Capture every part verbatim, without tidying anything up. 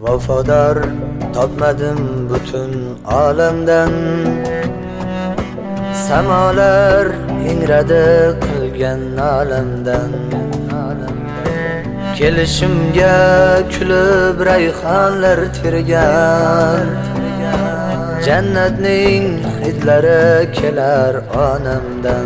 vafodor topmadim butun olamdan. Samolar ingradi qilgan olamdan. Kelishimga kulib rayhonlar tergan, jannatning hidlari kelar onamdan.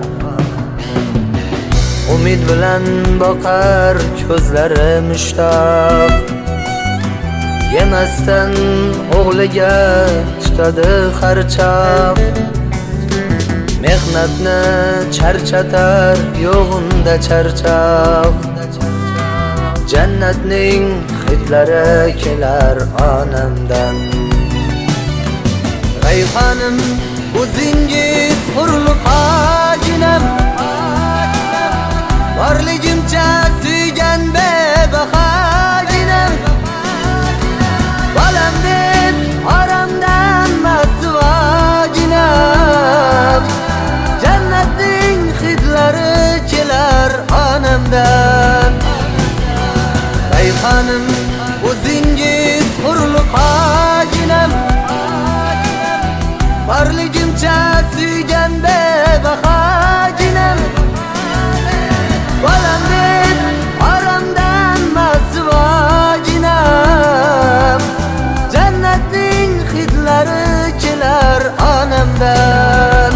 Umid bilan boqar ko'zlari mushtoq, yemasdan o'g'liga tutadi harchoq. Mehnatni charchatar yo'g'unda charchoq, jannatning hidlari kelar onamdan. Rayhonim o'zingiz hurliqoginam, borligimcha suygan bebahoginam. Bolam deb oromdan masvoginam, jannatning hidlari kelar onamdan. Rayhonim o'zingiz hurliqoginam, borligimcha suygan bebahoginam. Bolam deb oromdan masvoginam, jannatning hidlari kelar onamdan.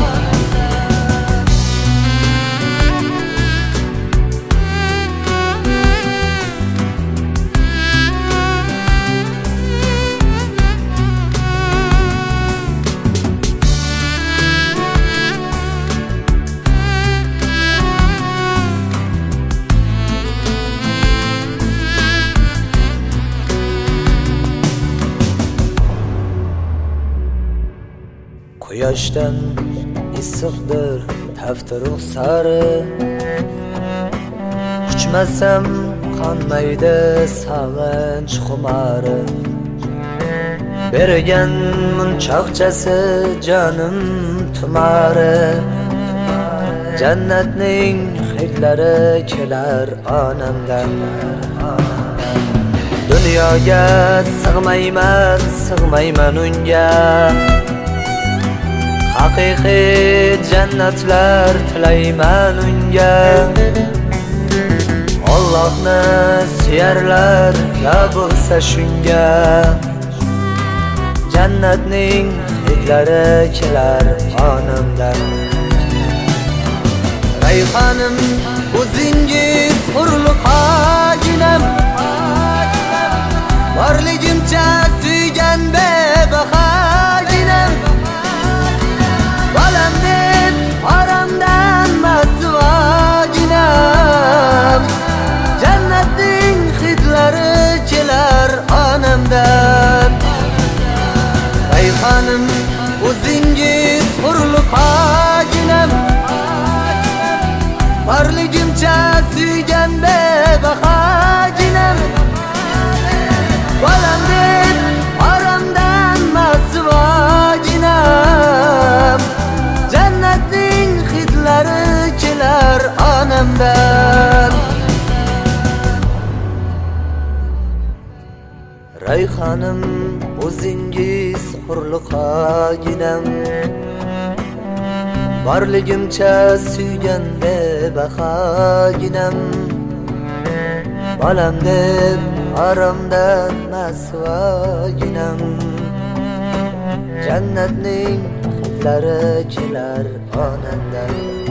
Quyoshdan issiqdir tafti ruxsari, quchmasam qonmaydi savanch xumari. Bergan munchoqchasi jonim tumari, jannatning hidlari kelar onamdan. Dunyoga sig'mayman, sig'mayman unga, haqiqiy jannatlar tilayman unga. Allohni suyarlar ya bo'lsa shunga, jannatning hidlari kelar onamdan. Rayhonim o'zingiz hurliqoginam, borligimcha suygan bebahoginam. Bolam deb oromdan masvoginam, jannatning hidlari kelar onamdan. Rayhonim o'zingiz hurliqoginam, borligimcha suygan bebahoginam. Bolam deb oromdan masvoginam, jannatning hidlari kelar onamdan. Rayhonim o'zingiz hurliqoginam, borligimcha suygan bebahoginam. Bolam deb oromdan masvoginam, jannatning hidlari kelar onamdan.